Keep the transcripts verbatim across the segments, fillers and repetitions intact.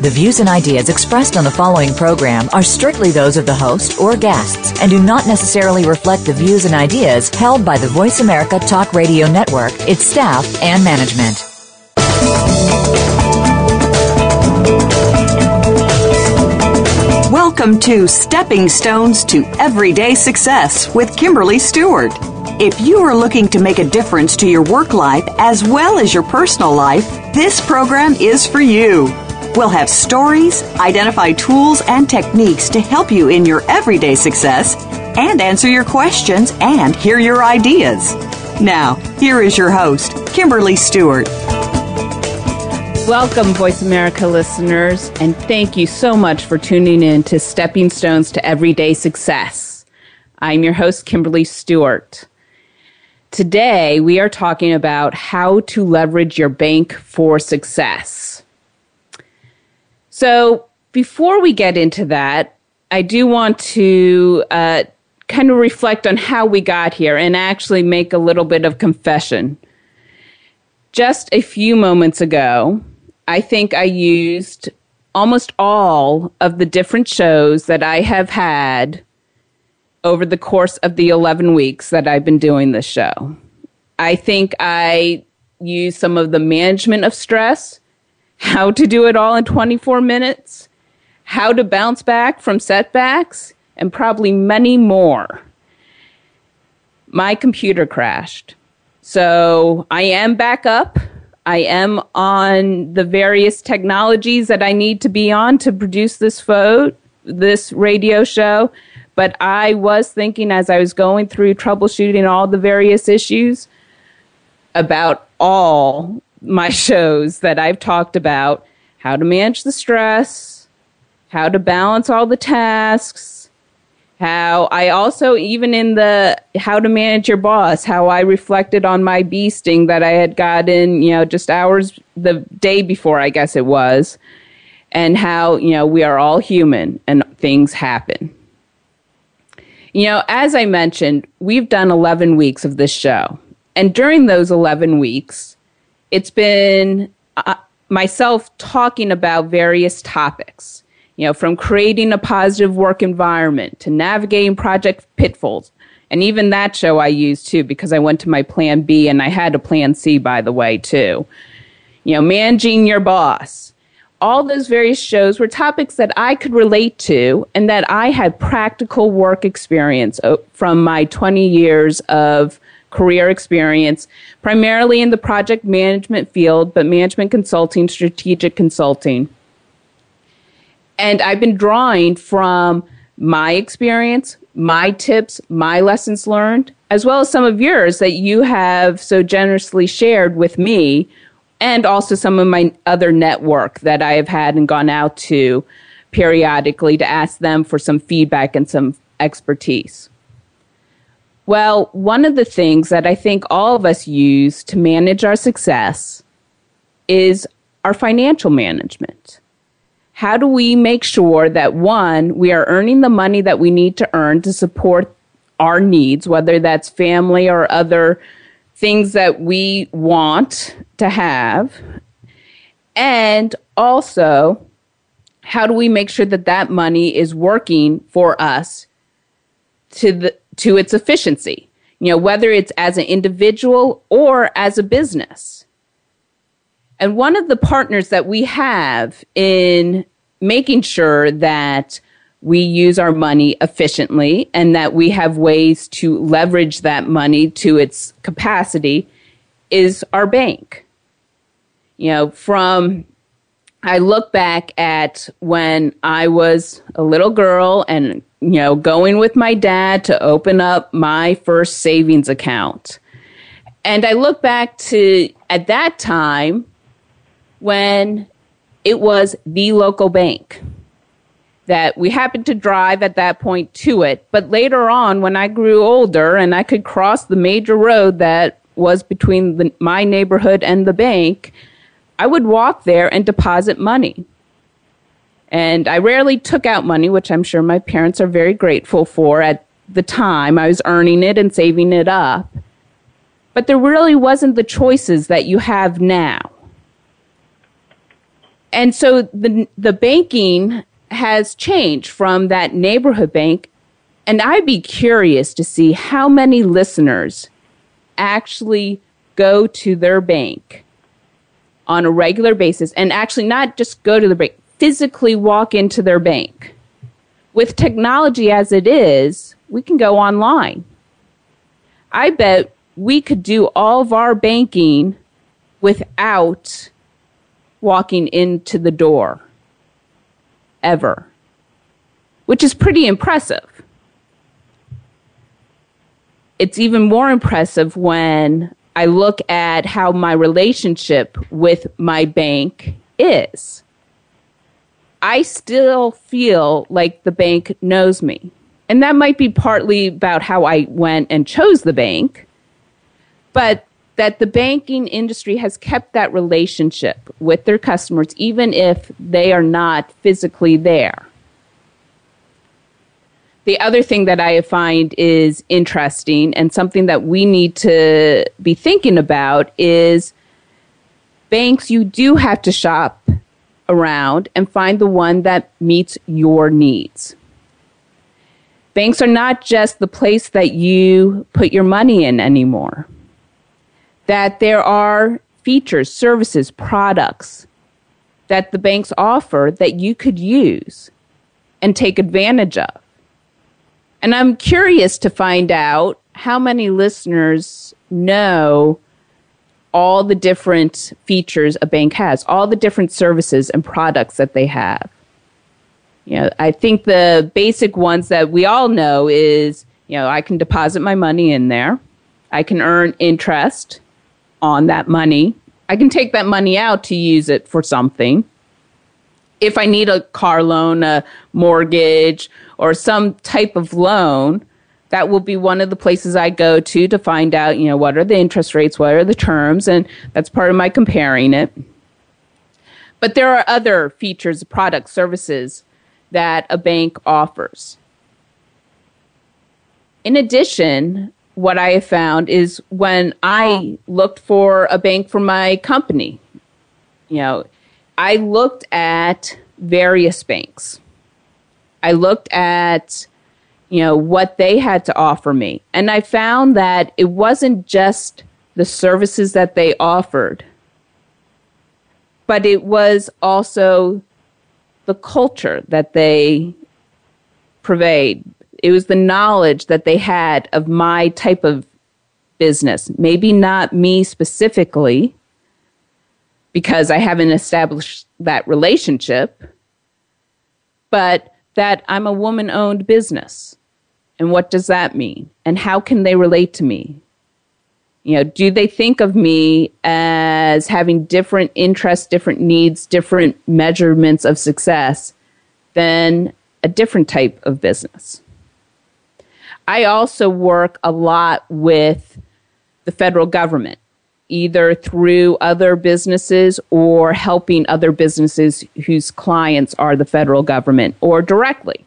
The views and ideas expressed on the following program are strictly those of the host or guests and do not necessarily reflect the views and ideas held by the Voice America Talk Radio Network, its staff, and management. Welcome to Stepping Stones to Everyday Success with Kimberly Stewart. If you are looking to make a difference to your work life as well as your personal life, this program is for you. We'll have stories, identify tools and techniques to help you in your everyday success, and answer your questions and hear your ideas. Now, here is your host, Kimberly Stewart. Welcome, Voice America listeners, and thank you so much for tuning in to Stepping Stones to Everyday Success. I'm your host, Kimberly Stewart. Today, we are talking about how to leverage your bank for success. So before we get into that, I do want to uh, kind of reflect on how we got here and actually make a little bit of confession. Just a few moments ago, I think I used almost all of the different shows that I have had over the course of the eleven weeks that I've been doing this show. I think I used some of the management of stress, how to do it all in twenty-four minutes, how to bounce back from setbacks, and probably many more. My computer crashed. So I am back up. I am on the various technologies that I need to be on to produce this photo, this radio show. But I was thinking as I was going through troubleshooting all the various issues about all my shows that I've talked about, how to manage the stress, how to balance all the tasks, how I also, even in the how to manage your boss, how I reflected on my bee sting that I had gotten, you know, just hours the day before, I guess it was, and how, you know, we are all human and things happen. You know, as I mentioned, we've done eleven weeks of this show. And during those eleven weeks, it's been uh, myself talking about various topics, you know, from creating a positive work environment to navigating project pitfalls. And even that show I used, too, because I went to my plan B and I had a plan C, by the way, too. You know, managing your boss. All those various shows were topics that I could relate to and that I had practical work experience from my twenty years of career experience, primarily in the project management field, but management consulting, strategic consulting. And I've been drawing from my experience, my tips, my lessons learned, as well as some of yours that you have so generously shared with me, and also some of my other network that I have had and gone out to periodically to ask them for some feedback and some expertise. Well, one of the things that I think all of us use to manage our success is our financial management. How do we make sure that, one, we are earning the money that we need to earn to support our needs, whether that's family or other things that we want to have, and also, how do we make sure that that money is working for us to the to its efficiency, you know, whether it's as an individual or as a business. And one of the partners that we have in making sure that we use our money efficiently and that we have ways to leverage that money to its capacity is our bank. You know, from I look back at when I was a little girl and, you know, going with my dad to open up my first savings account. And I look back to at that time when it was the local bank that we happened to drive at that point to it. But later on, when I grew older and I could cross the major road that was between the, my neighborhood and the bank, I would walk there and deposit money. And I rarely took out money, which I'm sure my parents are very grateful for. At the time, I was earning it and saving it up. But there really wasn't the choices that you have now. and so the the banking has changed from that neighborhood bank. And I'd be curious to see how many listeners actually go to their bank on a regular basis, and actually not just go to the bank, physically walk into their bank. With technology as it is, we can go online. I bet we could do all of our banking without walking into the door ever, which is pretty impressive. It's even more impressive when I look at how my relationship with my bank is. I still feel like the bank knows me. And that might be partly about how I went and chose the bank, but that the banking industry has kept that relationship with their customers, even if they are not physically there. The other thing that I find is interesting and something that we need to be thinking about is banks, you do have to shop around and find the one that meets your needs. Banks are not just the place that you put your money in anymore. That there are features, services, products that the banks offer that you could use and take advantage of. And I'm curious to find out how many listeners know all the different features a bank has, all the different services and products that they have. You know, I think the basic ones that we all know is, you know, I can deposit my money in there. I can earn interest on that money. I can take that money out to use it for something. If I need a car loan, a mortgage, or some type of loan, that will be one of the places I go to to find out, you know, what are the interest rates, what are the terms, and that's part of my comparing it. But there are other features, products, services that a bank offers. In addition, what I have found is when I looked for a bank for my company, you know, I looked at various banks. I looked at, you know, what they had to offer me. And I found that it wasn't just the services that they offered, but it was also the culture that they purveyed. It was the knowledge that they had of my type of business. Maybe not me specifically, because I haven't established that relationship, but that I'm a woman-owned business. And what does that mean? And how can they relate to me? You know, do they think of me as having different interests, different needs, different measurements of success than a different type of business? I also work a lot with the federal government, either through other businesses or helping other businesses whose clients are the federal government or directly.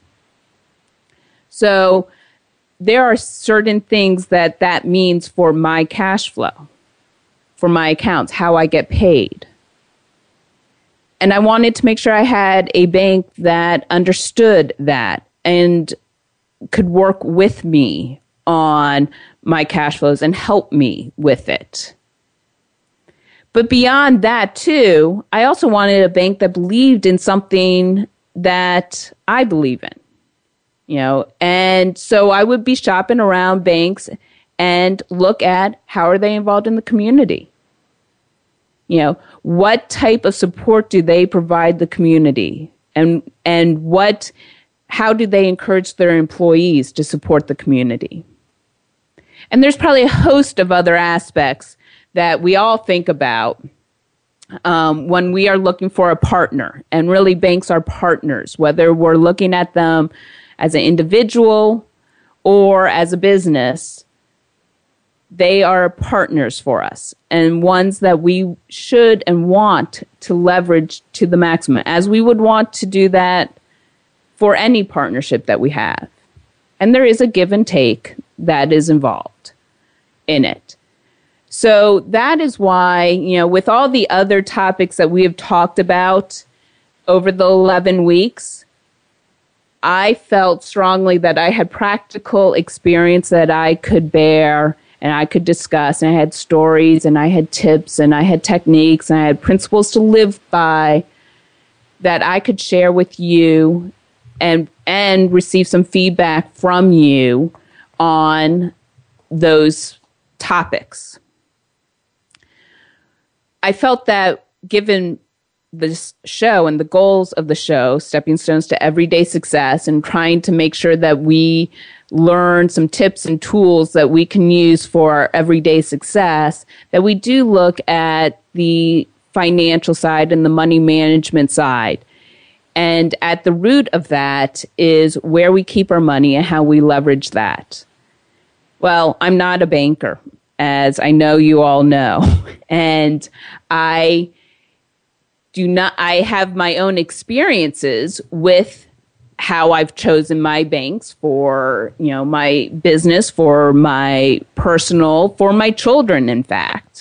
So there are certain things that that means for my cash flow, for my accounts, how I get paid. And I wanted to make sure I had a bank that understood that and could work with me on my cash flows and help me with it. But beyond that, too, I also wanted a bank that believed in something that I believe in. You know, and so I would be shopping around banks and look at how are they involved in the community. You know, what type of support do they provide the community, and and what, how do they encourage their employees to support the community? And there's probably a host of other aspects that we all think about um, when we are looking for a partner. And really, banks are partners, whether we're looking at them as an individual or as a business. They are partners for us and ones that we should and want to leverage to the maximum, as we would want to do that for any partnership that we have. And there is a give and take that is involved in it. So that is why, you know, with all the other topics that we have talked about, over the eleven weeks, I felt strongly that I had practical experience that I could bear and I could discuss, and I had stories, and I had tips, and I had techniques, and I had principles to live by that I could share with you and and receive some feedback from you on those topics. I felt that given this show and the goals of the show, Stepping Stones to Everyday Success, and trying to make sure that we learn some tips and tools that we can use for our everyday success, that we do look at the financial side and the money management side. And at the root of that is where we keep our money and how we leverage that. Well, I'm not a banker, as I know you all know. And I do not, I have my own experiences with how I've chosen my banks for, you know, my business, for my personal, for my children, in fact.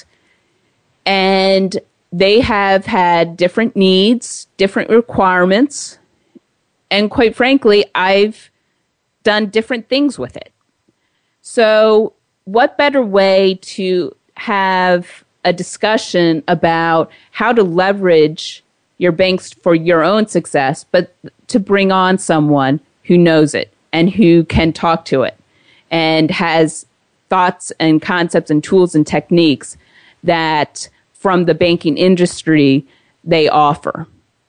And they have had different needs, different requirements, and quite frankly, I've done different things with it. So what better way to have a discussion about how to leverage your banks for your own success, but to bring on someone who knows it and who can talk to it and has thoughts and concepts and tools and techniques that from the banking industry they offer.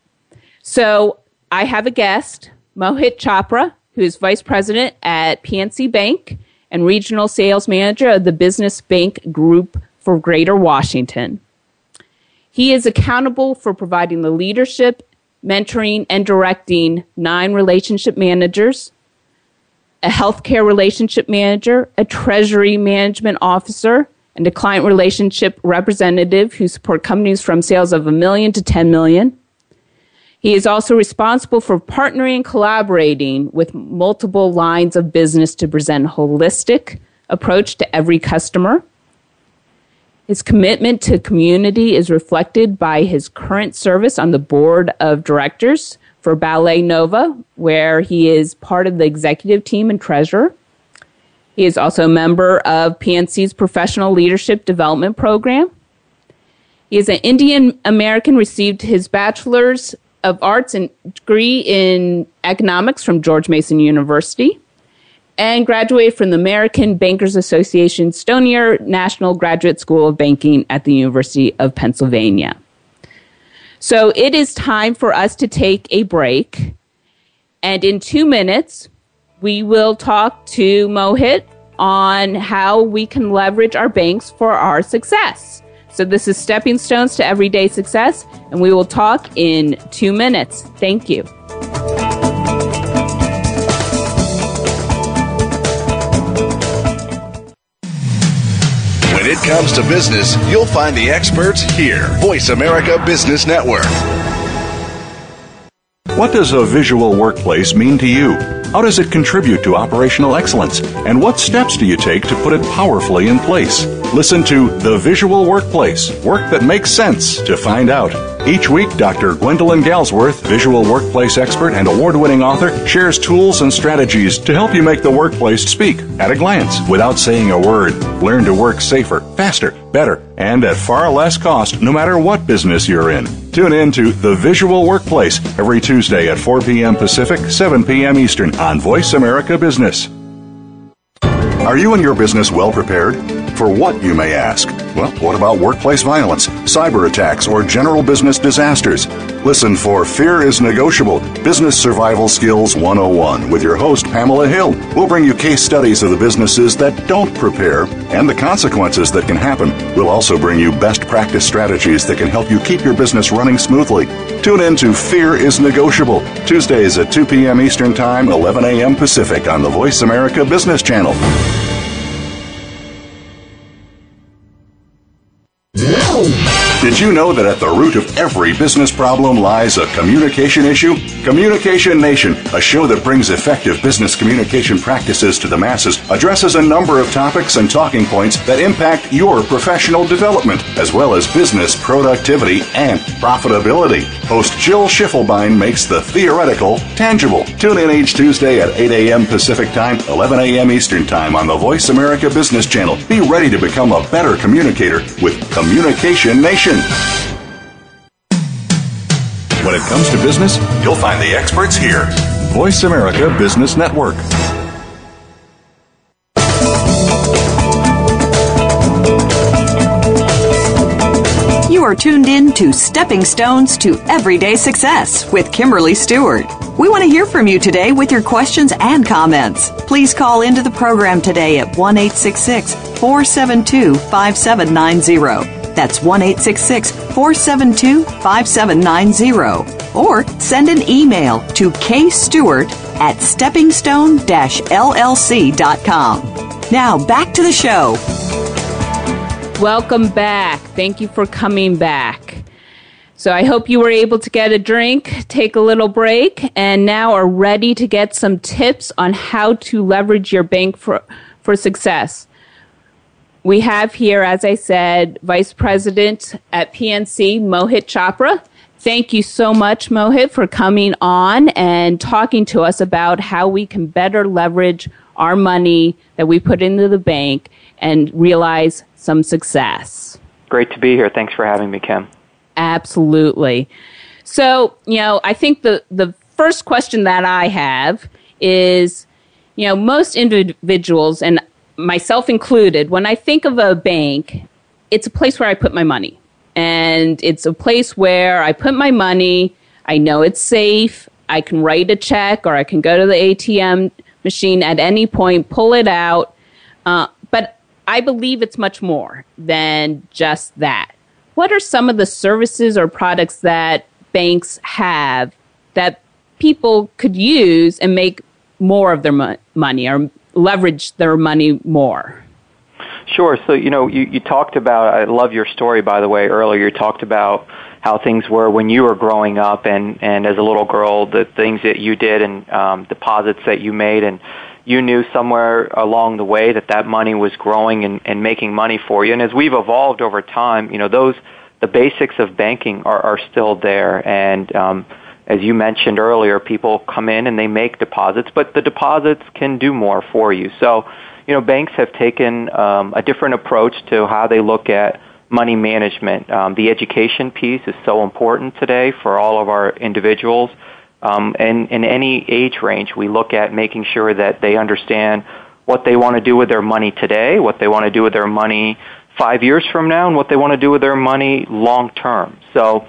So I have a guest, Mohit Chopra, who is Vice President at P N C Bank and Regional Sales Manager of the Business Bank Group for Greater Washington. He is accountable for providing the leadership, mentoring, and directing nine relationship managers, a healthcare relationship manager, a treasury management officer, and a client relationship representative who support companies from sales of a million to ten million. He is also responsible for partnering and collaborating with multiple lines of business to present a holistic approach to every customer. His commitment to community is reflected by his current service on the board of directors for Ballet Nova, where he is part of the executive team and treasurer. He is also a member of P N C's Professional Leadership Development Program. He is an Indian American, received his Bachelor's of Arts and degree in economics from George Mason University, and graduated from the American Bankers Association Stonier National Graduate School of Banking at the University of Pennsylvania. So it is time for us to take a break. And in two minutes, we will talk to Mohit on how we can leverage our banks for our success. So this is Stepping Stones to Everyday Success, and we will talk in two minutes. Thank you. When it comes to business, you'll find the experts here. Voice America Business Network. What does a visual workplace mean to you? How does it contribute to operational excellence? And what steps do you take to put it powerfully in place? Listen to The Visual Workplace, work that makes sense, to find out. Each week, Doctor Gwendolyn Galsworth, visual workplace expert and award-winning author, shares tools and strategies to help you make the workplace speak at a glance without saying a word. Learn to work safer, faster, better, and at far less cost, no matter what business you're in. Tune in to The Visual Workplace every Tuesday at four p.m. Pacific, seven p.m. Eastern on Voice America Business. Are you and your business well prepared? For what, you may ask? Well, what about workplace violence, cyber attacks, or general business disasters? Listen for Fear is Negotiable, Business Survival Skills one oh one with your host, Pamela Hill. We'll bring you case studies of the businesses that don't prepare and the consequences that can happen. We'll also bring you best practice strategies that can help you keep your business running smoothly. Tune in to Fear is Negotiable, Tuesdays at two p.m. Eastern Time, eleven a.m. Pacific on the Voice America Business Channel. Did Did you know that at the root of every business problem lies a communication issue? Communication Nation, a show that brings effective business communication practices to the masses, addresses a number of topics and talking points that impact your professional development, as well as business productivity and profitability. Host Jill Schiffelbein makes the theoretical tangible. Tune in each Tuesday at eight a.m. Pacific Time, eleven a.m. Eastern Time on the Voice America Business Channel. Be ready to become a better communicator with Communication Nation. When it comes to business, you'll find the experts here. Voice America Business Network. You are tuned in to Stepping Stones to Everyday Success with Kimberly Stewart. We want to hear from you today with your questions and comments. Please call into the program today at one eight six six, four seven two, five seven nine zero. That's one eight six six, four seven two, five seven nine zero. Or send an email to kstewart at stepping stone dash l l c dot com. Now, back to the show. Welcome back. Thank you for coming back. So I hope you were able to get a drink, take a little break, and now are ready to get some tips on how to leverage your bank for, for success. We have here, as I said, Vice President at P N C, Mohit Chopra. Thank you so much, Mohit, for coming on and talking to us about how we can better leverage our money that we put into the bank and realize some success. Great to be here. Thanks for having me, Kim. Absolutely. So, you know, I think the, the first question that I have is, you know, most individuals, and myself included, when I think of a bank, it's a place where I put my money. And it's a place where I put my money, I know it's safe, I can write a check, or I can go to the A T M machine at any point, pull it out. Uh, but I believe it's much more than just that. What are some of the services or products that banks have that people could use and make more of their mo- money or leverage their money more? Sure. So, you know, you, you talked about, I love your story, by the way, earlier. You talked about how things were when you were growing up and, and as a little girl, the things that you did and um, deposits that you made. And you knew somewhere along the way that that money was growing and, and making money for you. And as we've evolved over time, you know, those, the basics of banking are, are still there. And um, as you mentioned earlier, people come in and they make deposits, but the deposits can do more for you. So, you know, banks have taken um, a different approach to how they look at money management. Um, the education piece is so important today for all of our individuals. Um, and in any age range, we look at making sure that they understand what they want to do with their money today, what they want to do with their money five years from now, and what they want to do with their money long term. So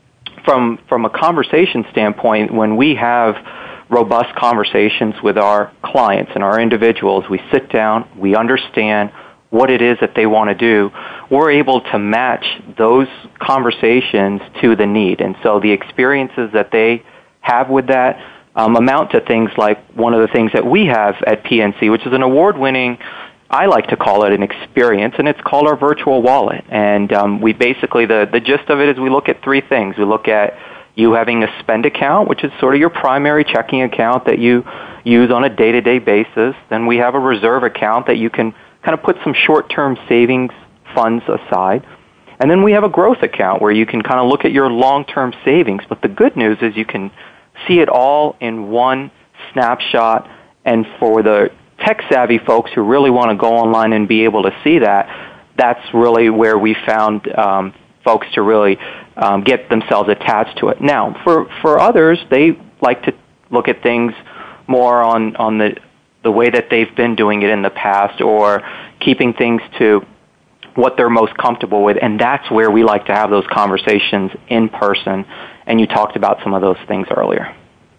from from a conversation standpoint, when we have robust conversations with our clients and our individuals, we sit down, we understand what it is that they want to do, we're able to match those conversations to the need. And so the experiences that they have with that um, amount to things like one of the things that we have at P N C, which is an award-winning, I like to call it an experience, and it's called our virtual wallet. And um, we basically, the, the gist of it is we look at three things. We look at you having a spend account, which is sort of your primary checking account that you use on a day-to-day basis. Then we have a reserve account that you can kind of put some short-term savings funds aside. And then we have a growth account where you can kind of look at your long-term savings. But the good news is you can see it all in one snapshot. And for the tech-savvy folks who really want to go online and be able to see that, that's really where we found um, folks to really um, get themselves attached to it. Now, for, for others, they like to look at things more on, on the, the way that they've been doing it in the past or keeping things to what they're most comfortable with, and that's where we like to have those conversations in person, and you talked about some of those things earlier.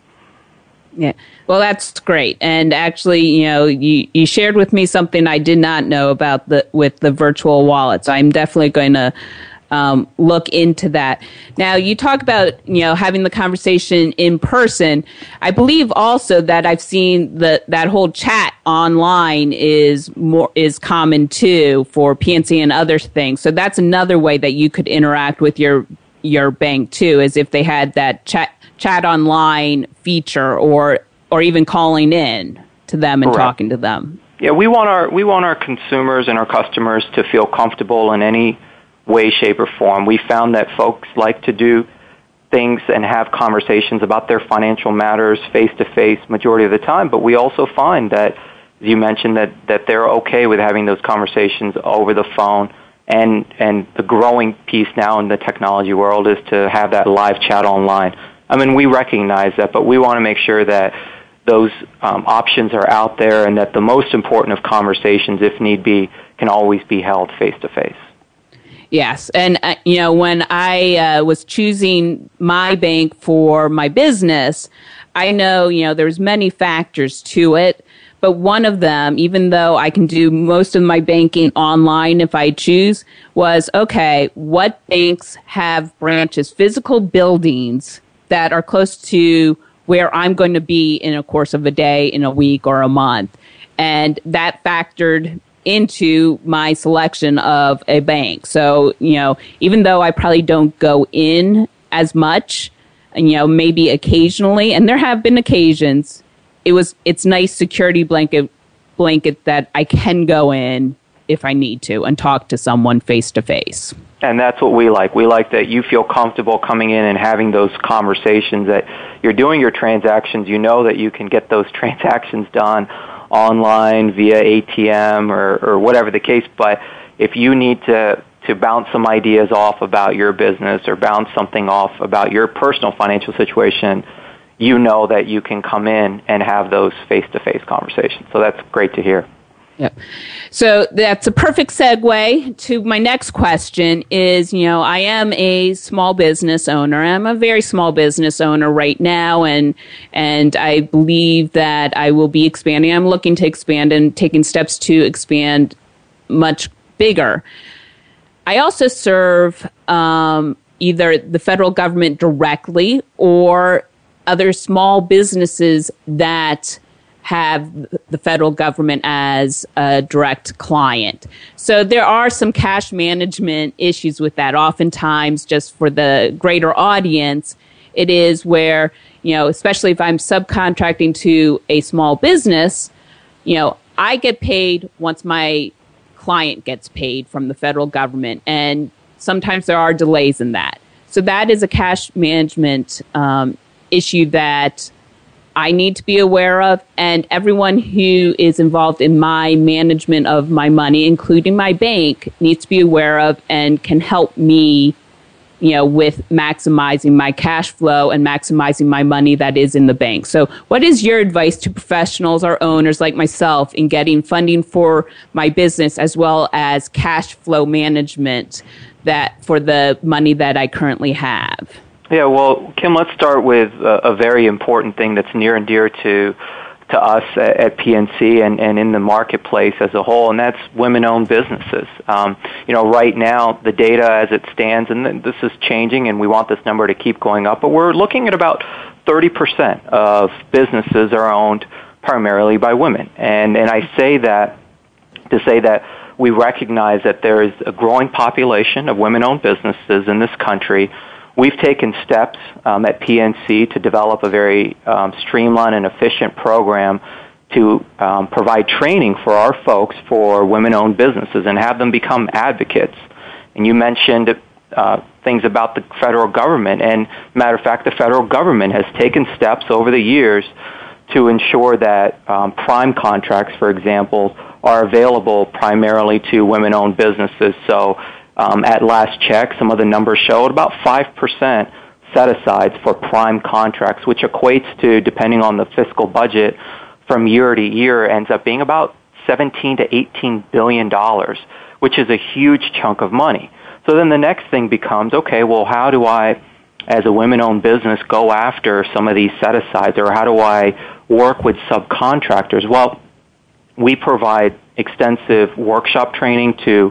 Yeah, well, that's great. And actually, you know, you, you shared with me something I did not know about the with the virtual wallet. So I'm definitely going to um, look into that. Now, you talk about, you know, having the conversation in person. I believe also that I've seen that that whole chat online is more is common too for P N C and other things. So that's another way that you could interact with your your bank too, is if they had that chat chat online feature, or or even calling in to them and Correct. talking to them. Yeah, we want our we want our consumers and our customers to feel comfortable in any way, shape, or form. We found that folks like to do things and have conversations about their financial matters face-to-face majority of the time, but we also find that, as you mentioned, that, that they're okay with having those conversations over the phone, and, and the growing piece now in the technology world is to have that live chat online. I mean, we recognize that, but we want to make sure that those um, options are out there, and that the most important of conversations, if need be, can always be held face-to-face. Yes. And, uh, you know, when I uh, was choosing my bank for my business, I know, you know, there's many factors to it. But one of them, even though I can do most of my banking online if I choose, was, okay, what banks have branches, physical buildings that are close to where I'm going to be in a course of a day, in a week, or a month? And that factored into my selection of a bank. So, you know, even though I probably don't go in as much, and, you know, maybe occasionally, and there have been occasions, it was, it's nice security blanket, blanket that I can go in if I need to and talk to someone face to face. And that's what we like. We like that you feel comfortable coming in and having those conversations, that you're doing your transactions, you know that you can get those transactions done online via A T M or, or whatever the case. But if you need to, to bounce some ideas off about your business or bounce something off about your personal financial situation, you know that you can come in and have those face-to-face conversations. So that's great to hear. Yep. So that's a perfect segue to my next question is, you know, I am a small business owner. I'm a very small business owner right now, and and I believe that I will be expanding. I'm looking to expand and taking steps to expand much bigger. I also serve um, either the federal government directly or other small businesses that have the federal government as a direct client. So there are some cash management issues with that. Oftentimes, just for the greater audience, it is where, you know, especially if I'm subcontracting to a small business, you know, I get paid once my client gets paid from the federal government. And sometimes there are delays in that. So that is a cash management um, issue that I need to be aware of, and everyone who is involved in my management of my money, including my bank, needs to be aware of and can help me, you know, with maximizing my cash flow and maximizing my money that is in the bank. So what is your advice to professionals or owners like myself in getting funding for my business as well as cash flow management that for the money that I currently have? Yeah, well, Kim, let's start with a, a very important thing that's near and dear to to us at, at P N C and, and in the marketplace as a whole, and that's women-owned businesses. Um, you know, right now, the data as it stands, and this is changing, and we want this number to keep going up, but we're looking at about thirty percent of businesses are owned primarily by women. And, and I say that to say that we recognize that there is a growing population of women-owned businesses in this country. We've taken steps um, at P N C to develop a very um, streamlined and efficient program to um, provide training for our folks for women-owned businesses and have them become advocates. And you mentioned uh, things about the federal government. And matter of fact, the federal government has taken steps over the years to ensure that um, prime contracts, for example, are available primarily to women-owned businesses. So Um, at last check, some of the numbers showed about five percent set-asides for prime contracts, which equates to, depending on the fiscal budget, from year to year, ends up being about seventeen to eighteen billion dollars, which is a huge chunk of money. So then the next thing becomes, okay, well, how do I, as a women-owned business, go after some of these set-asides, or how do I work with subcontractors? Well, we provide extensive workshop training to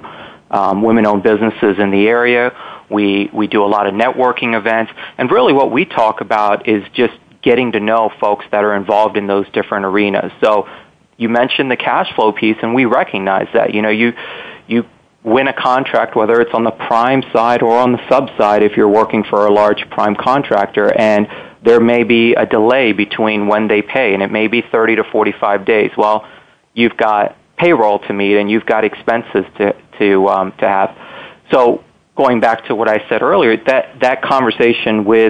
um, women-owned businesses in the area. We we do a lot of networking events, and really what we talk about is just getting to know folks that are involved in those different arenas. So you mentioned the cash flow piece, and we recognize that. You know, you you win a contract, whether it's on the prime side or on the sub side, if you're working for a large prime contractor, and there may be a delay between when they pay, and it may be thirty to forty-five days. Well, you've got payroll to meet, and you've got expenses to to um, to have. So going back to what I said earlier, that that conversation with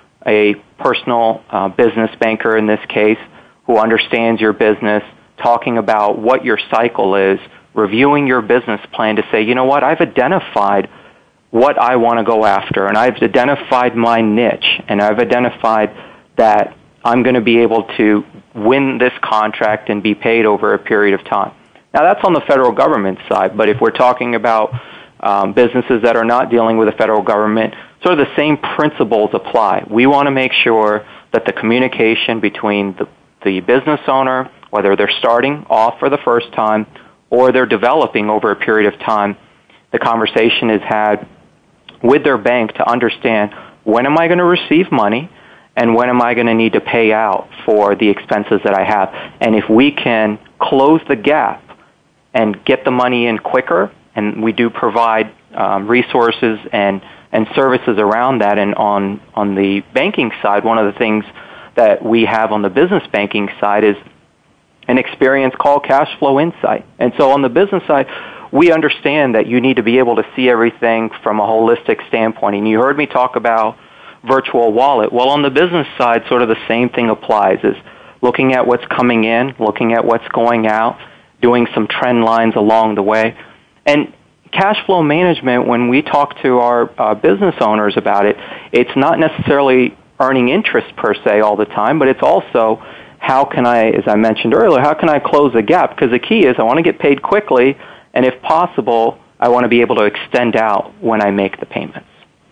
a personal uh, business banker in this case who understands your business, talking about what your cycle is, reviewing your business plan to say, you know what, I've identified what I want to go after, and I've identified my niche, and I've identified that I'm going to be able to win this contract and be paid over a period of time. Now, that's on the federal government side, but if we're talking about um, businesses that are not dealing with the federal government, sort of the same principles apply. We want to make sure that the communication between the, the business owner, whether they're starting off for the first time or they're developing over a period of time, the conversation is had with their bank to understand, when am I going to receive money and when am I going to need to pay out for the expenses that I have? And if we can close the gap and get the money in quicker, and we do provide um, resources and, and services around that. And on, on the banking side, one of the things that we have on the business banking side is an experience called Cash Flow Insight. And so on the business side, we understand that you need to be able to see everything from a holistic standpoint. And you heard me talk about virtual wallet. Well, on the business side, sort of the same thing applies, is looking at what's coming in, looking at what's going out, doing some trend lines along the way. And cash flow management, when we talk to our uh, business owners about it, it's not necessarily earning interest per se all the time, but it's also how can I, as I mentioned earlier, how can I close the gap? Because the key is I want to get paid quickly, and if possible, I want to be able to extend out when I make the payments.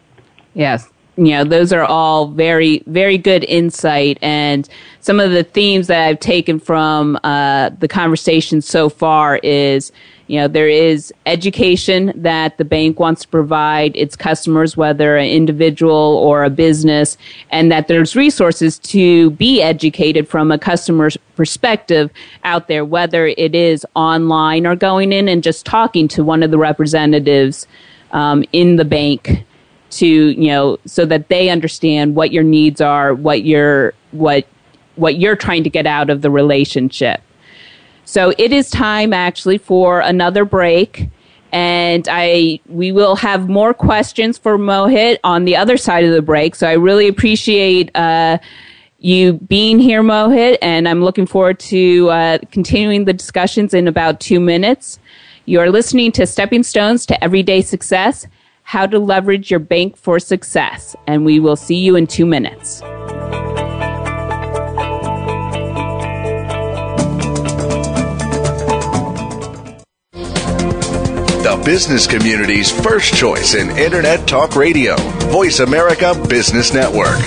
Yes. You know, those are all very, very good insight. And some of the themes that I've taken from uh, the conversation so far is, you know, there is education that the bank wants to provide its customers, whether an individual or a business, and that there's resources to be educated from a customer's perspective out there, whether it is online or going in and just talking to one of the representatives um, in the bank to, you know, so that they understand what your needs are, what you're, what, what you're trying to get out of the relationship. So it is time actually for another break, and I we will have more questions for Mohit on the other side of the break. So I really appreciate uh, you being here, Mohit, and I'm looking forward to uh, continuing the discussions in about two minutes. You're listening to Stepping Stones to Everyday Success, How to Leverage Your Bank for Success, and we will see you in two minutes. The business community's first choice in Internet Talk Radio. Voice America Business Network.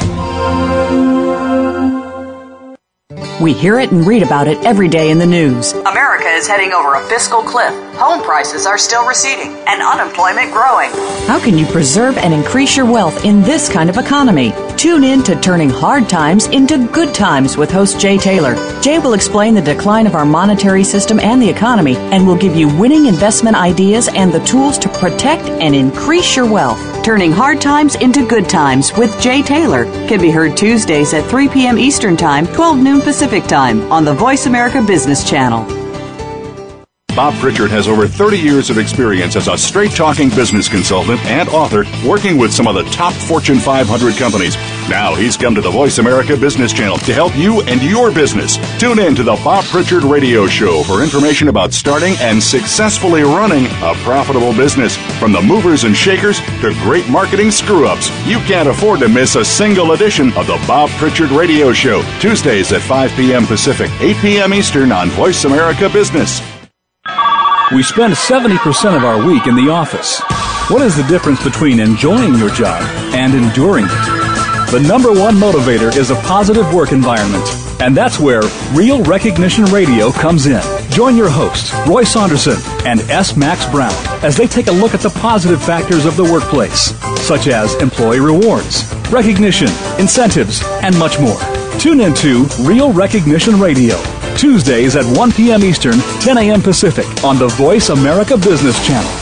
We hear it and read about it every day in the news. America is heading over a fiscal cliff. Home prices are still receding and unemployment growing. How can you preserve and increase your wealth in this kind of economy? Tune in to Turning Hard Times into Good Times with host Jay Taylor. Jay will explain the decline of our monetary system and the economy, and will give you winning investment ideas and the tools to protect and increase your wealth. Turning Hard Times into Good Times with Jay Taylor can be heard Tuesdays at three p.m. Eastern Time, twelve noon Pacific Time on the Voice America Business Channel. Bob Pritchard has over thirty years of experience as a straight-talking business consultant and author, working with some of the top Fortune five hundred companies. Now he's come to the Voice America Business Channel to help you and your business. Tune in to the Bob Pritchard Radio Show for information about starting and successfully running a profitable business. From the movers and shakers to great marketing screw-ups, you can't afford to miss a single edition of the Bob Pritchard Radio Show. Tuesdays at five p.m. Pacific, eight p.m. Eastern on Voice America Business. We spend seventy percent of our week in the office. What is the difference between enjoying your job and enduring it? The number one motivator is a positive work environment. And that's where Real Recognition Radio comes in. Join your hosts, Roy Saunderson and S. Max Brown, as they take a look at the positive factors of the workplace, such as employee rewards, recognition, incentives, and much more. Tune into Real Recognition Radio, Tuesdays at one p.m. Eastern, ten a.m. Pacific, on the Voice America Business Channel.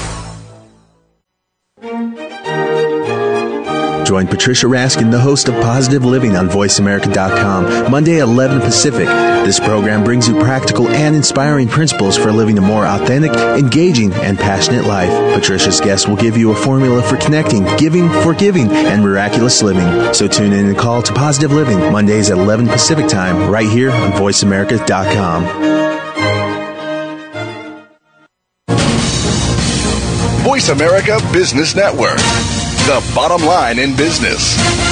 Join Patricia Raskin, the host of Positive Living on voice america dot com, Monday at eleven Pacific. This program brings you practical and inspiring principles for living a more authentic, engaging, and passionate life. Patricia's guests will give you a formula for connecting, giving, forgiving, and miraculous living. So tune in and call to Positive Living, Mondays at eleven Pacific Time, right here on voice america dot com. Voice America Business Network, the bottom line in business.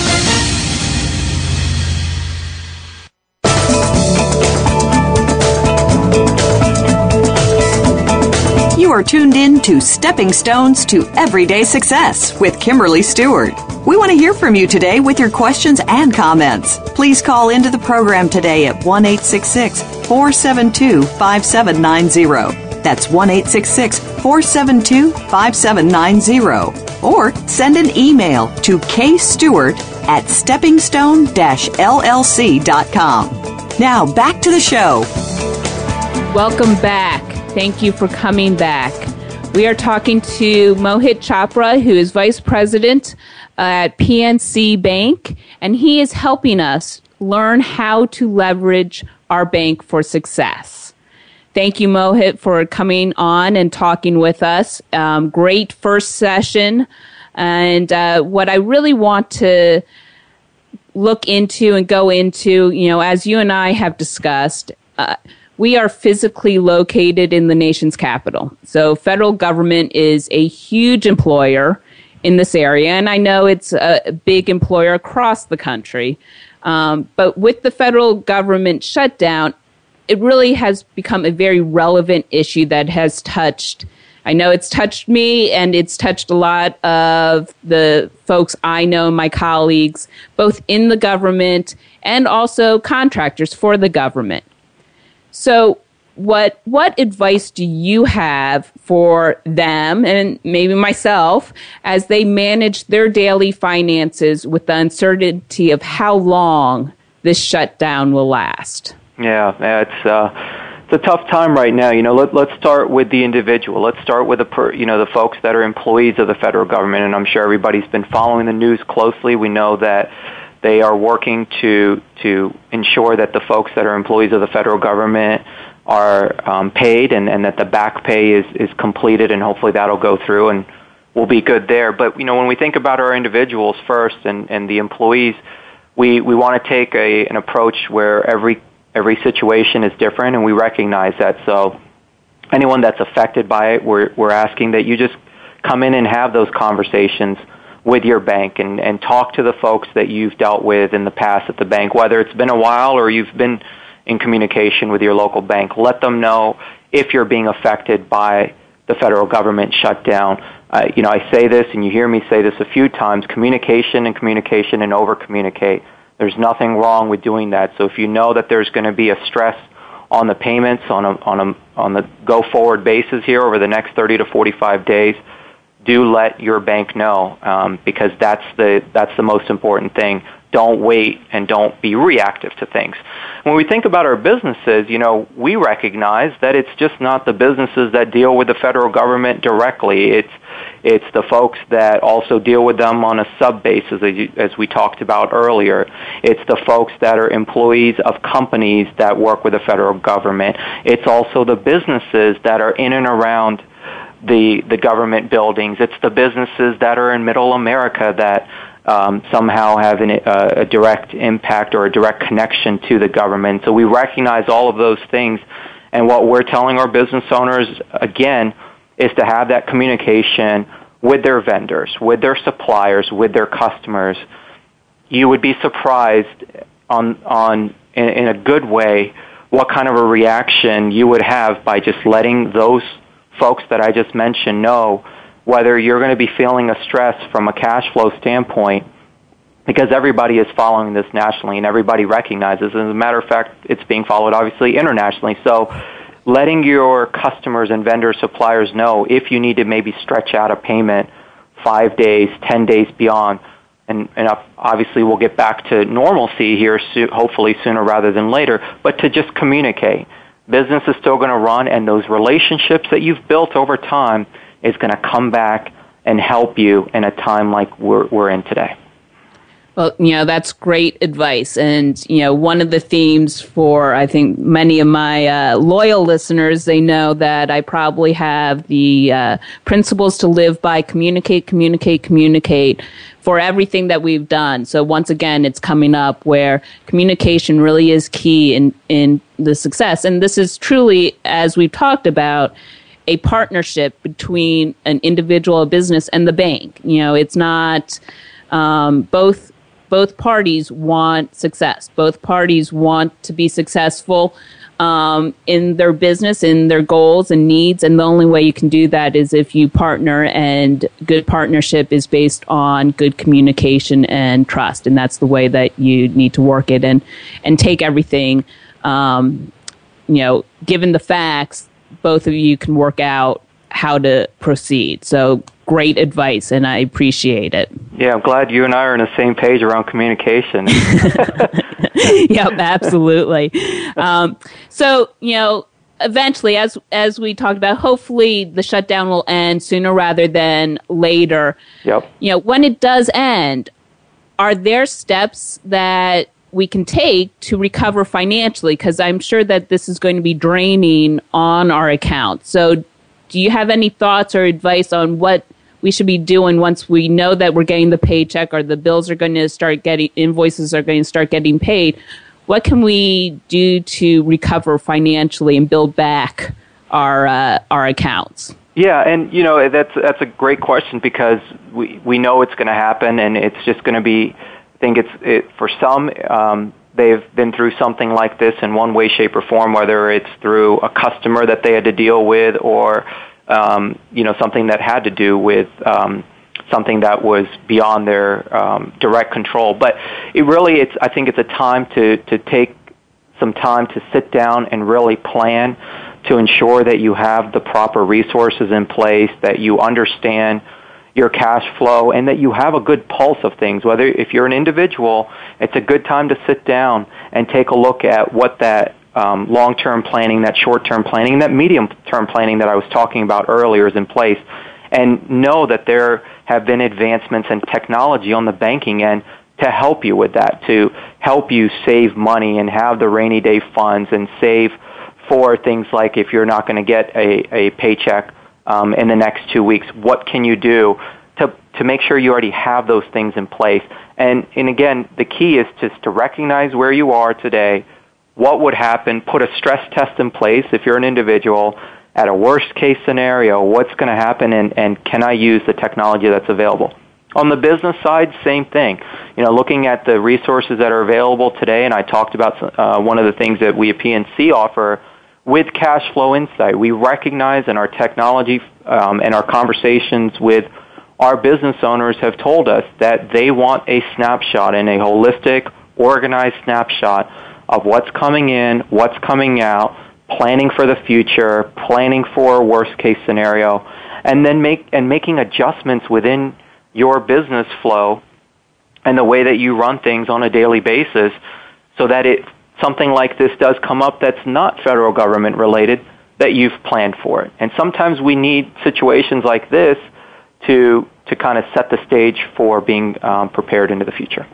You are tuned in to Stepping Stones to Everyday Success with Kimberly Stewart. We want to hear from you today with your questions and comments. Please call into the program today at one eight six six, four seven two, five seven nine zero. That's one eight six six, four seven two, five seven nine zero. Or send an email to kstewart at stepping stone dash l l c dot com. Now, back to the show. Welcome back. Thank you for coming back. We are talking to Mohit Chopra, who is Vice President at P N C Bank, and he is helping us learn how to leverage our bank for success. Thank you, Mohit, for coming on and talking with us. Um, great first session. And uh, what I really want to look into and go into, you know, as you and I have discussed, uh, we are physically located in the nation's capital. So federal government is a huge employer in this area. And I know it's a big employer across the country. Um, but with the federal government shutdown, it really has become a very relevant issue that has touched, I know it's touched me, and it's touched a lot of the folks I know, my colleagues, both in the government and also contractors for the government. So what what advice do you have for them, and maybe myself, as they manage their daily finances with the uncertainty of how long this shutdown will last? Yeah, it's uh, it's a tough time right now. You know, let, let's start with the individual. Let's start with the per, you know the folks that are employees of the federal government, and I'm sure everybody's been following the news closely. We know that they are working to to ensure that the folks that are employees of the federal government are um, paid, and, and that the back pay is, is completed, and hopefully that'll go through and we'll be good there. But you know, when we think about our individuals first and, and the employees, we, we want to take a an approach where every Every situation is different, and we recognize that. So anyone that's affected by it, we're, we're asking that you just come in and have those conversations with your bank and, and talk to the folks that you've dealt with in the past at the bank, whether it's been a while or you've been in communication with your local bank. Let them know if you're being affected by the federal government shutdown. Uh, you know, I say this, and you hear me say this a few times, communication and communication and over-communicate. There's nothing wrong with doing that. So if you know that there's going to be a stress on the payments on a on a on the go forward basis here over the next thirty to forty-five days, do let your bank know, um, because that's the that's the most important thing. Don't wait and don't be reactive to things. When we think about our businesses, you know, we recognize that it's just not the businesses that deal with the federal government directly. It's It's the folks that also deal with them on a sub-basis, as, you, as we talked about earlier. It's the folks that are employees of companies that work with the federal government. It's also the businesses that are in and around the the government buildings. It's the businesses that are in Middle America that um, somehow have an, uh, a direct impact or a direct connection to the government. So we recognize all of those things, and what we're telling our business owners, again, is to have that communication with their vendors, with their suppliers, with their customers. You would be surprised on on in, in a good way what kind of a reaction you would have by just letting those folks that I just mentioned know whether you're going to be feeling a stress from a cash flow standpoint, because everybody is following this nationally and everybody recognizes. As a matter of fact, it's being followed obviously internationally. So letting your customers and vendor suppliers know if you need to maybe stretch out a payment five days, ten days beyond. And, and obviously we'll get back to normalcy here, so hopefully sooner rather than later, but to just communicate. Business is still going to run, and those relationships that you've built over time is going to come back and help you in a time like we're, we're in today. Well, you know, that's great advice. And, you know, one of the themes for, I think, many of my uh, loyal listeners, they know that I probably have the uh, principles to live by: communicate, communicate, communicate for everything that we've done. So once again, it's coming up where communication really is key in, in the success. And this is truly, as we've talked about, a partnership between an individual, a business, and the bank. You know, it's not um, both both parties want success. Both parties want to be successful um, in their business, in their goals and needs. And the only way you can do that is if you partner, and good partnership is based on good communication and trust. And that's the way that you need to work it and, and take everything, um, you know, given the facts, both of you can work out how to proceed. So great advice, and I appreciate it. Yeah, I'm glad you and I are on the same page around communication. Yep, absolutely. Um, so, you know, eventually, as as we talked about, hopefully the shutdown will end sooner rather than later. Yep. You know, when it does end, are there steps that we can take to recover financially? Because I'm sure that this is going to be draining on our account. So do you have any thoughts or advice on what we should be doing once we know that we're getting the paycheck, or the bills are going to start getting, invoices are going to start getting paid? What can we do to recover financially and build back our uh, our accounts? Yeah, and you know, that's that's a great question, because we we know it's going to happen, and it's just going to be, I think it's it, for some, um, they've been through something like this in one way, shape, or form, whether it's through a customer that they had to deal with, or um, you know, something that had to do with um, something that was beyond their um, direct control. But it really, it's I think it's a time to to take some time to sit down and really plan to ensure that you have the proper resources in place, that you understand your cash flow, and that you have a good pulse of things. Whether if you're an individual, it's a good time to sit down and take a look at what that um, long-term planning, that short-term planning, that medium-term planning that I was talking about earlier is in place, and know that there have been advancements in technology on the banking end to help you with that, to help you save money and have the rainy day funds and save for things like if you're not going to get a, a paycheck Um, in the next two weeks, what can you do to to make sure you already have those things in place? And and again, the key is just to recognize where you are today, what would happen, put a stress test in place if you're an individual, at a worst case scenario, what's going to happen, and, and can I use the technology that's available? On the business side, same thing. You know, looking at the resources that are available today, and I talked about uh, one of the things that we at P N C offer with Cash Flow Insight. We recognize in our technology um, and our conversations with our business owners have told us that they want a snapshot, and a holistic, organized snapshot of what's coming in, what's coming out, planning for the future, planning for a worst case scenario, and then make and making adjustments within your business flow and the way that you run things on a daily basis, so that it something like this does come up that's not federal government related, that you've planned for it. And sometimes we need situations like this to to kind of set the stage for being um, prepared into the future.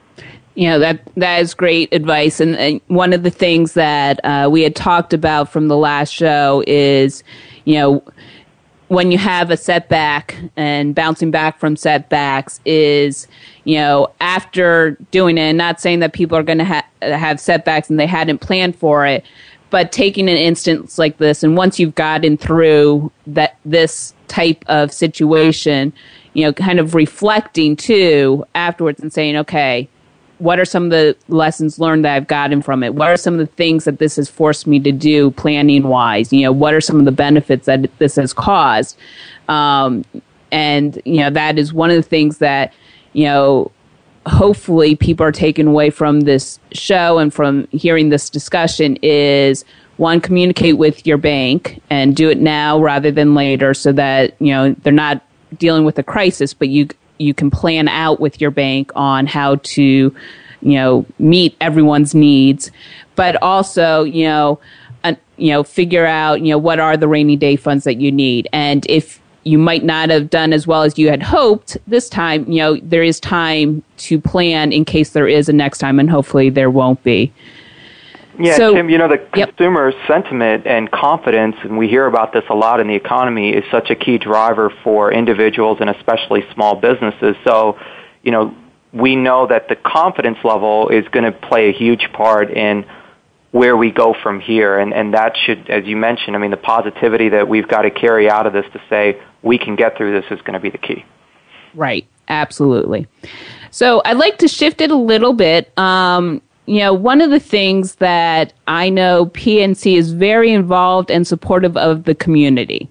You know, that that is great advice. And, and one of the things that uh, we had talked about from the last show is, you know, when you have a setback and bouncing back from setbacks is, you know, after doing it, and not saying that people are going to ha- have setbacks and they hadn't planned for it, but taking an instance like this, and once you've gotten through that this type of situation, you know, kind of reflecting too afterwards and saying, okay, what are some of the lessons learned that I've gotten from it? What are some of the things that this has forced me to do planning-wise? You know, what are some of the benefits that this has caused? Um, and, you know, that is one of the things that, you know, hopefully people are taking away from this show and from hearing this discussion is, one, communicate with your bank and do it now rather than later so that, you know, they're not dealing with a crisis, but you you can plan out with your bank on how to, you know, meet everyone's needs, but also, you know, uh, you know, figure out, you know, what are the rainy day funds that you need. And if you might not have done as well as you had hoped this time, you know, there is time to plan in case there is a next time, and hopefully there won't be. Yeah, so, Tim, you know, the yep. consumer sentiment and confidence, and we hear about this a lot in the economy, is such a key driver for individuals and especially small businesses. So, you know, we know that the confidence level is going to play a huge part in where we go from here. And, and that should, as you mentioned, I mean, the positivity that we've got to carry out of this to say we can get through this is going to be the key. Right. Absolutely. So I'd like to shift it a little bit. Um, you know, one of the things that I know P N C is very involved and supportive of the community.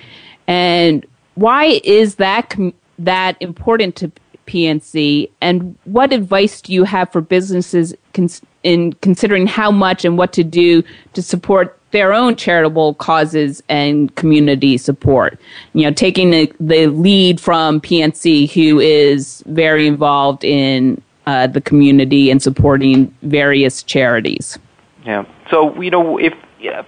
And why is that com- that important to P N C? And what advice do you have for businesses cons- in considering how much and what to do to support their own charitable causes and community support? You know, taking the, the lead from P N C, who is very involved in uh, the community and supporting various charities. Yeah. So, you know, if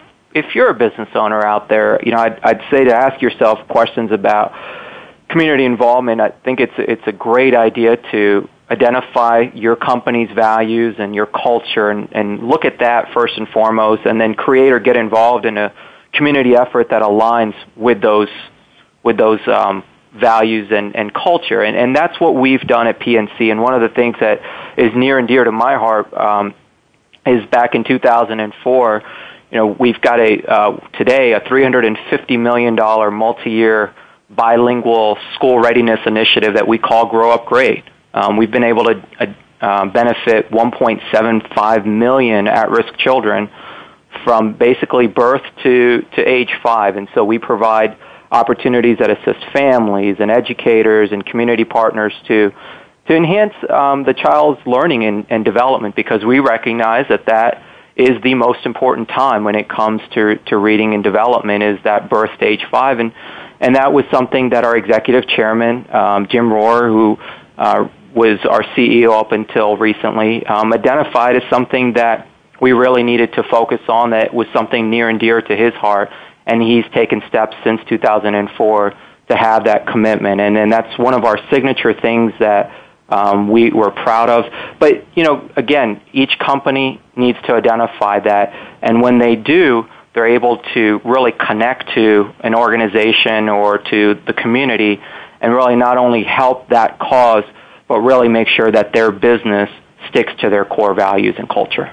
if you're a business owner out there, you know, I'd, I'd say to ask yourself questions about community involvement. I think it's it's a great idea to identify your company's values and your culture and, and look at that first and foremost, and then create or get involved in a community effort that aligns with those with those um, values and, and culture. And, and that's what we've done at P N C. And one of the things that is near and dear to my heart um, is back in two thousand four, you know, we've got a uh, today a three hundred fifty million dollars multi-year bilingual school readiness initiative that we call Grow Up Great. Um, we've been able to uh, uh, benefit one point seven five million at-risk children from basically birth to, to age five. And so we provide opportunities that assist families and educators and community partners to to enhance um, the child's learning and, and development, because we recognize that that is the most important time when it comes to, to reading and development, is that birth to age five. And And that was something that our executive chairman, um, Jim Rohr, who uh, was our C E O up until recently, um, identified as something that we really needed to focus on, that was something near and dear to his heart. And he's taken steps since two thousand four to have that commitment. And then that's one of our signature things that um, we, we're proud of. But, you know, again, each company needs to identify that. And when they do, they're able to really connect to an organization or to the community and really not only help that cause, but really make sure that their business sticks to their core values and culture.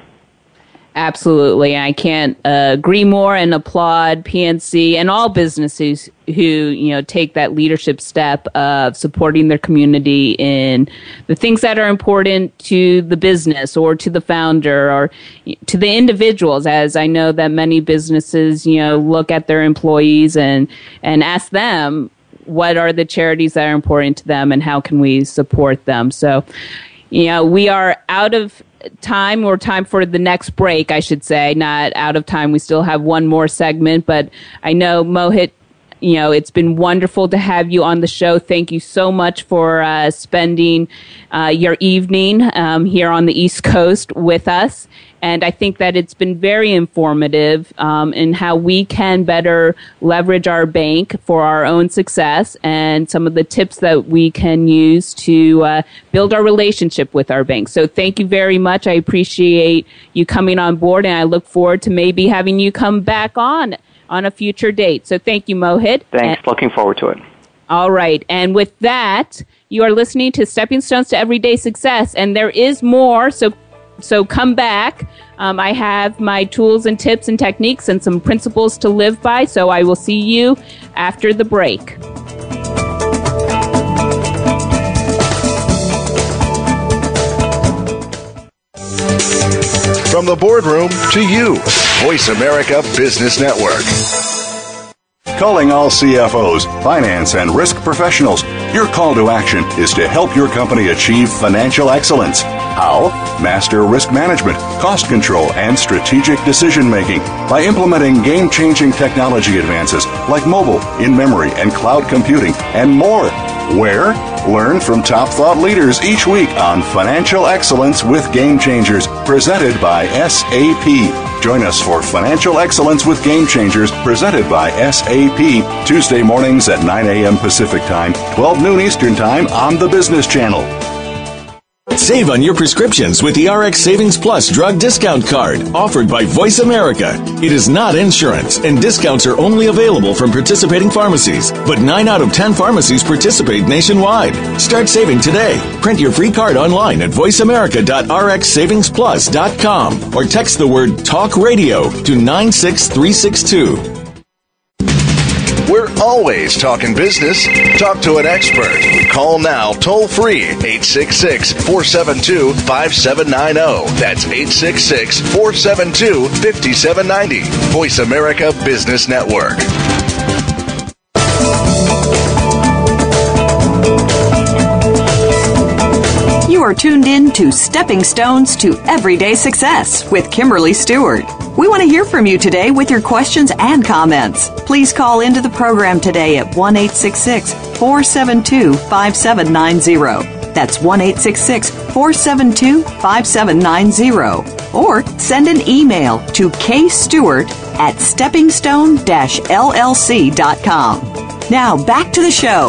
Absolutely. I can't uh, agree more and applaud P N C and all businesses who, you know, take that leadership step of supporting their community in the things that are important to the business or to the founder or to the individuals, as I know that many businesses, you know, look at their employees and, and ask them what are the charities that are important to them and how can we support them. So, you know, we are out of time or time for the next break, I should say, not out of time. We still have one more segment, but I know, Mohit, you know, it's been wonderful to have you on the show. Thank you so much for uh, spending uh, your evening um, here on the East Coast with us. And I think that it's been very informative um, in how we can better leverage our bank for our own success and some of the tips that we can use to uh, build our relationship with our bank. So thank you very much. I appreciate you coming on board, and I look forward to maybe having you come back on on a future date. So thank you, Mohit. Thanks. And, looking forward to it. All right. And with that, you are listening to Stepping Stones to Everyday Success, and there is more. So So come back. Um, I have my tools and tips and techniques and some principles to live by. So I will see you after the break. From the boardroom to you, Voice America Business Network. Calling all C F Os, finance, and risk professionals. Your call to action is to help your company achieve financial excellence. How? Master risk management, cost control, and strategic decision making by implementing game-changing technology advances like mobile, in-memory, and cloud computing, and more. Where? Learn from top thought leaders each week on Financial Excellence with Game Changers, presented by S A P. Join us for Financial Excellence with Game Changers, presented by S A P, Tuesday mornings at nine a.m. Pacific Time, twelve noon Eastern Time on the Business Channel. Save on your prescriptions with the R X Savings Plus drug discount card offered by Voice America. It is not insurance, and discounts are only available from participating pharmacies. But nine out of ten pharmacies participate nationwide. Start saving today. Print your free card online at voice america dot r x savings plus dot com or text the word TALK RADIO to nine six three six two. We're always talking business. Talk to an expert. Call now toll free eight six six, four seven two, five seven nine zero. That's eight six six, four seven two, five seven nine zero. Voice America Business Network. You are tuned in to Stepping Stones to Everyday Success with Kimberly Stewart. We want to hear from you today with your questions and comments. Please call into the program today at one eight six six, four seven two, five seven nine zero. That's one eight six six, four seven two, five seven nine zero. Or send an email to kstewart at stepping stone dash l l c dot com. Now back to the show.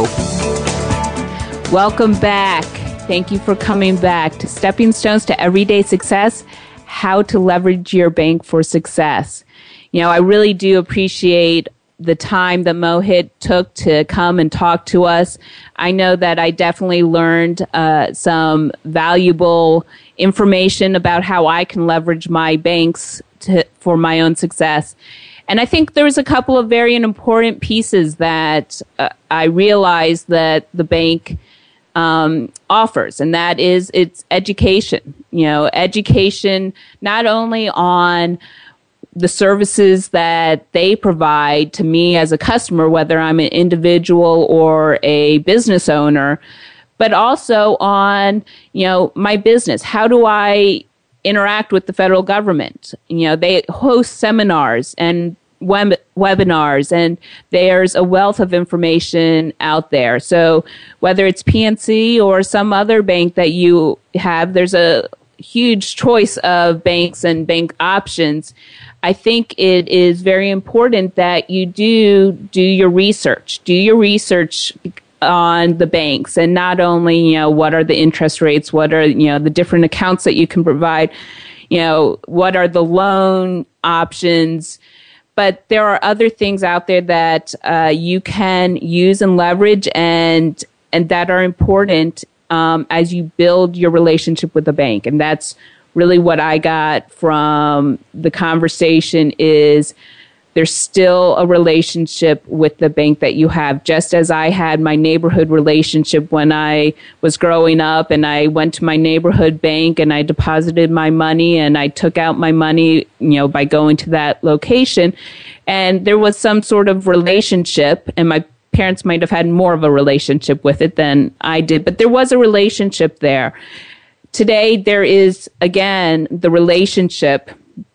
Welcome back. Thank you for coming back to Stepping Stones to Everyday Success, how to leverage your bank for success. You know, I really do appreciate the time that Mohit took to come and talk to us. I know that I definitely learned uh, some valuable information about how I can leverage my banks to, for my own success. And I think there was a couple of very important pieces that uh, I realized that the bank Um, offers, and that is its education. You know, education not only on the services that they provide to me as a customer, whether I'm an individual or a business owner, but also on, you know, my business. How do I interact with the federal government? You know, they host seminars and Web- webinars, and there's a wealth of information out there. So whether it's P N C or some other bank that you have, there's a huge choice of banks and bank options. I think it is very important that you do do your research. Do your research on the banks, and not only, you know, what are the interest rates, what are, you know, the different accounts that you can provide, you know, what are the loan options. But there are other things out there that uh, you can use and leverage, and and that are important um, as you build your relationship with the bank. And that's really what I got from the conversation is there's still a relationship with the bank that you have, just as I had my neighborhood relationship when I was growing up, and I went to my neighborhood bank and I deposited my money and I took out my money, you know, by going to that location. And there was some sort of relationship, and my parents might have had more of a relationship with it than I did, but there was a relationship there. Today, there is, again, the relationship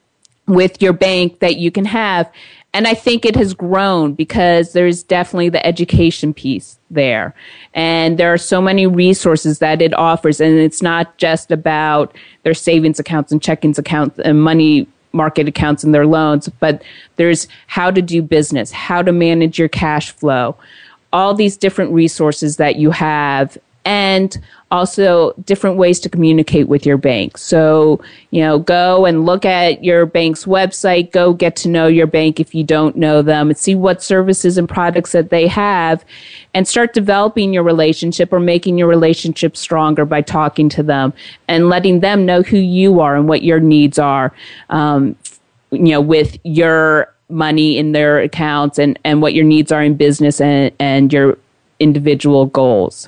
with your bank that you can have. And I think it has grown because there's definitely the education piece there. And there are so many resources that it offers. And it's not just about their savings accounts and checkings accounts and money market accounts and their loans, but there's how to do business, how to manage your cash flow, all these different resources that you have, and also different ways to communicate with your bank. So, you know, go and look at your bank's website, go get to know your bank if you don't know them, and see what services and products that they have, and start developing your relationship or making your relationship stronger by talking to them and letting them know who you are and what your needs are, um, you know, with your money in their accounts, and, and what your needs are in business, and, and your individual goals.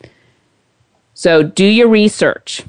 So do your research,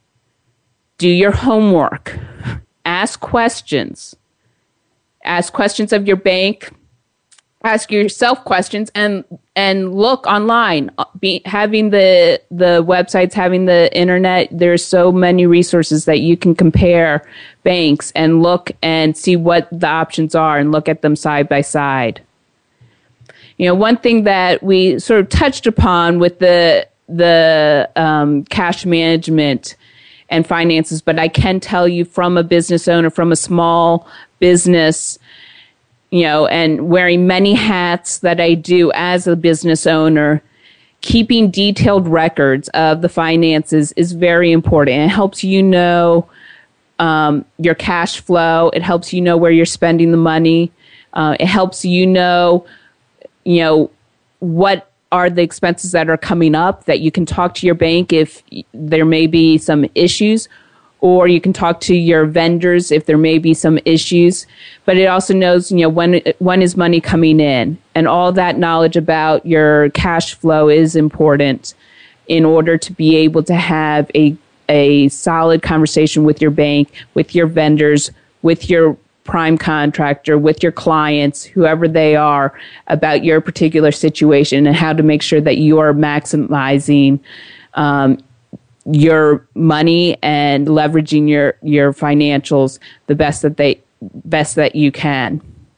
do your homework, ask questions, ask questions of your bank, ask yourself questions and and look online. Be, having the the websites, having the internet, there's so many resources that you can compare banks and look and see what the options are and look at them side by side. You know, one thing that we sort of touched upon with the the um, cash management and finances, but I can tell you from a business owner, from a small business, you know, and wearing many hats that I do as a business owner, keeping detailed records of the finances is very important. It helps you know um, your cash flow. It helps you know where you're spending the money. Uh, it helps you know, you know, what are the expenses that are coming up that you can talk to your bank if there may be some issues, or you can talk to your vendors if there may be some issues. But it also knows, you know, when when is money coming in, and all that knowledge about your cash flow is important in order to be able to have a a solid conversation with your bank, with your vendors, with your prime contractor, with your clients, whoever they are, about your particular situation and how to make sure that you are maximizing um, your money and leveraging your, your financials the best that they best that you can.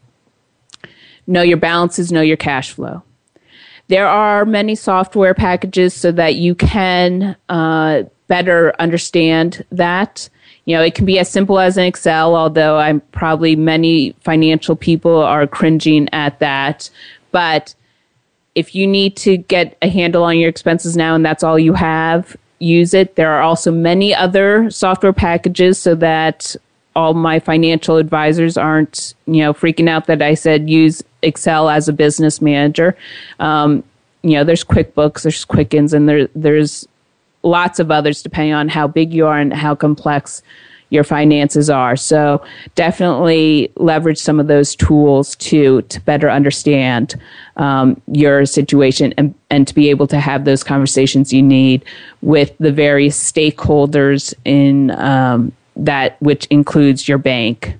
Know your balances, know your cash flow. There are many software packages so that you can uh, better understand that. You know, it can be as simple as an Excel, although I'm probably many financial people are cringing at that. But if you need to get a handle on your expenses now and that's all you have, use it. There are also many other software packages so that all my financial advisors aren't, you know, freaking out that I said use Excel as a business manager. Um, you know, there's QuickBooks, there's Quickens, and there there's lots of others depending on how big you are and how complex your finances are. So definitely leverage some of those tools too to better understand um, your situation and, and to be able to have those conversations you need with the various stakeholders in um, that, which includes your bank.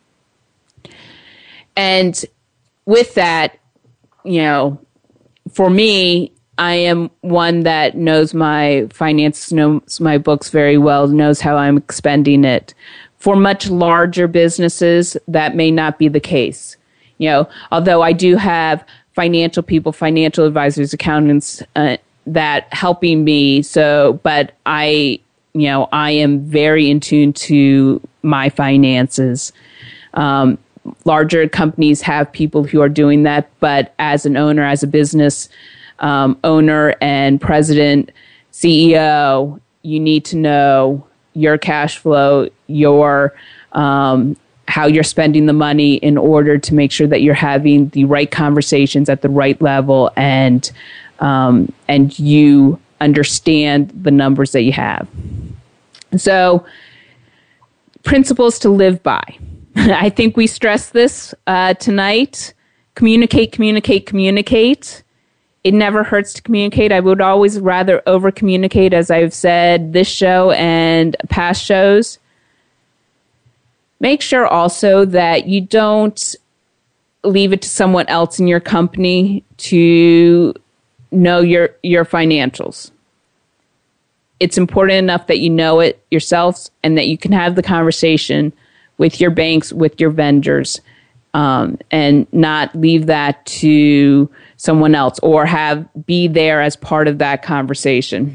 And with that, you know, for me, I am one that knows my finances, knows my books very well, knows how I'm expending it. For much larger businesses, that may not be the case. You know, although I do have financial people, financial advisors, accountants uh, that helping me. So, but I, you know, I am very in tune to my finances. Um, larger companies have people who are doing that, but as an owner, as a business Um, owner and president, C E O, you need to know your cash flow, your um, how you're spending the money in order to make sure that you're having the right conversations at the right level, and um, and you understand the numbers that you have. So, principles to live by. I think we stressed this uh, tonight. Communicate, communicate, communicate. It never hurts to communicate. I would always rather over-communicate, as I've said, this show and past shows. Make sure also that you don't leave it to someone else in your company to know your, your financials. It's important enough that you know it yourselves and that you can have the conversation with your banks, with your vendors, um, and not leave that to someone else, or have be there as part of that conversation.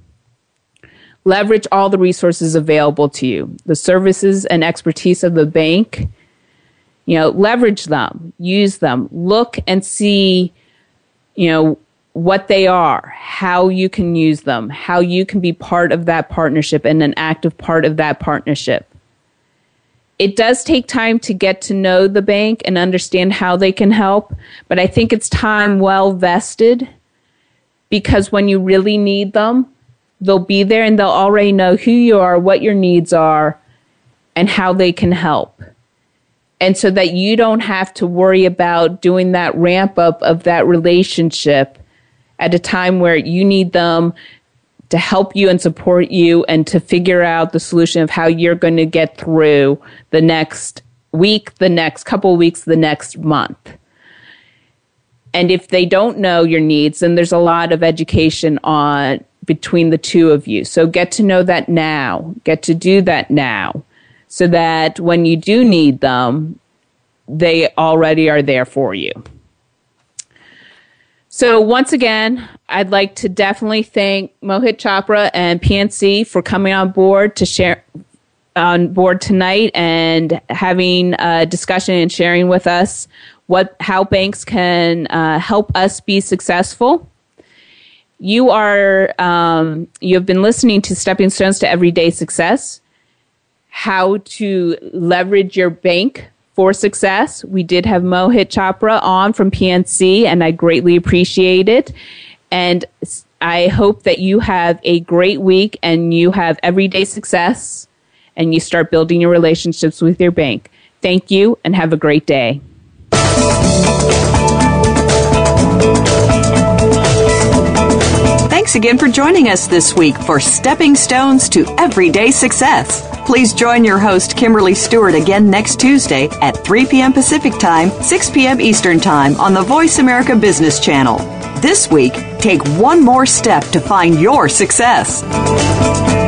Leverage all the resources available to you. The services and expertise of the bank, you know, leverage them, use them, look and see, you know, what they are, how you can use them, how you can be part of that partnership and an active part of that partnership. It does take time to get to know the bank and understand how they can help, but I think it's time well vested, because when you really need them, they'll be there and they'll already know who you are, what your needs are, and how they can help. And so that you don't have to worry about doing that ramp up of that relationship at a time where you need them to help you and support you and to figure out the solution of how you're going to get through the next week, the next couple of weeks, the next month. And if they don't know your needs, then there's a lot of education on between the two of you. So get to know that now. Get to do that now, so that when you do need them, they already are there for you. So once again, I'd like to definitely thank Mohit Chopra and P N C for coming on board to share on board tonight and having a discussion and sharing with us what how banks can uh, help us be successful. You are um, you have been listening to Stepping Stones to Everyday Success, how to leverage your bank for success. We did have Mohit Chopra on from P N C, and I greatly appreciate it. And I hope that you have a great week and you have everyday success and you start building your relationships with your bank. Thank you and have a great day. Thanks again for joining us this week for Stepping Stones to Everyday Success. Please join your host, Kimberly Stewart, again next Tuesday at three p.m. Pacific Time, six p.m. Eastern Time on the Voice America Business Channel. This week, take one more step to find your success.